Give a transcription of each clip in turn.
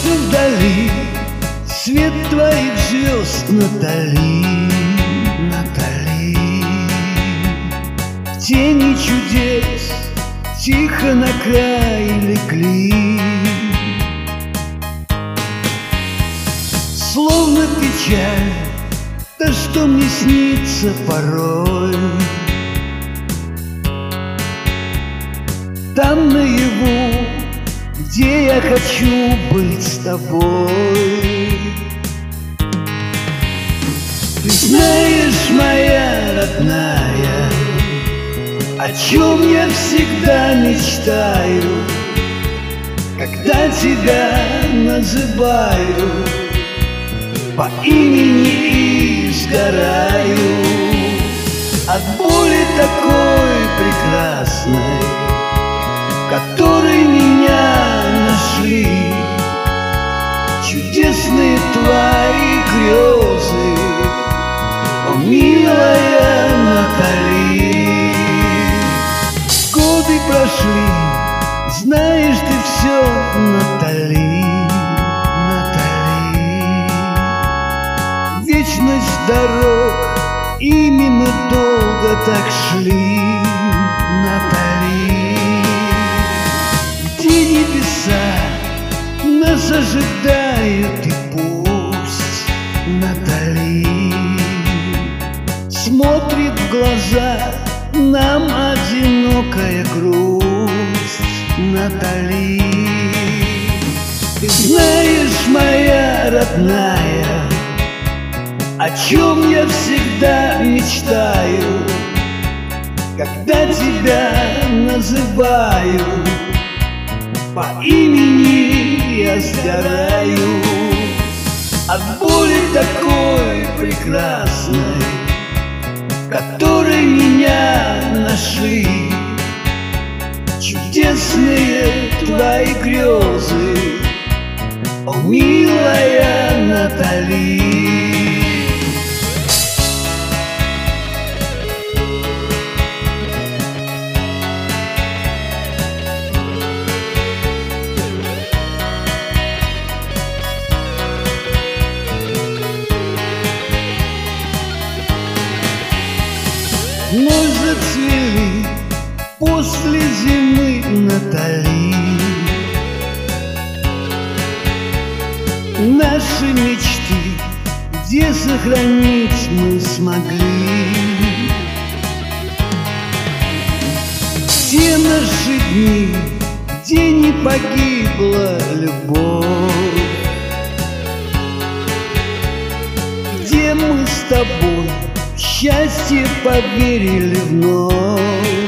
Вижу вдали свет твоих звезд, Натали, Натали. В тени чудес тихо на край легли, словно печаль, то, что мне снится порой. Там наяву, где я хочу быть с тобой. Ты знаешь, моя родная, о чем я всегда мечтаю, когда тебя называю по имени и сгораю от боли такой прекрасной, которой меня нашли чудесные твои грезы, о, милая Натали. Годы прошли, знаешь ты все, Натали, Натали. Вечность дорог, ими мы долго так шли, Натали. Где небеса нас ожидают, и пусть Натали смотрит в глаза нам одинокая грусть, Натали. Ты знаешь, моя родная, о чем я всегда мечтаю, когда тебя называю по имени, я сгораю от боли такой прекрасной, в которой меня нашли чудесные твои грезы, о, милая Натали. Вновь зацвели после зимы, Натали, наши мечты, где сохранить мы смогли все наши дни, где не погибла любовь, где мы с тобой в счастье поверили вновь.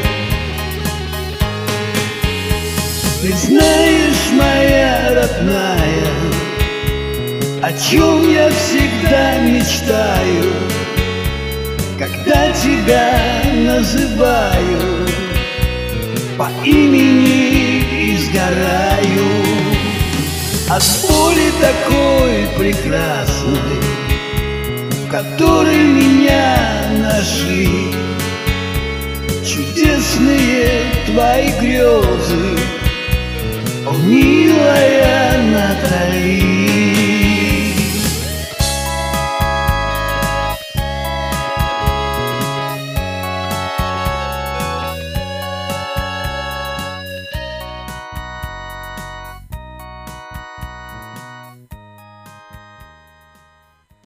Ты знаешь, моя родная, о чем я всегда мечтаю, когда тебя называю по имени и сгораю от боли такой прекрасной, в которой меня нашли чудесные твои грезы, о, мир.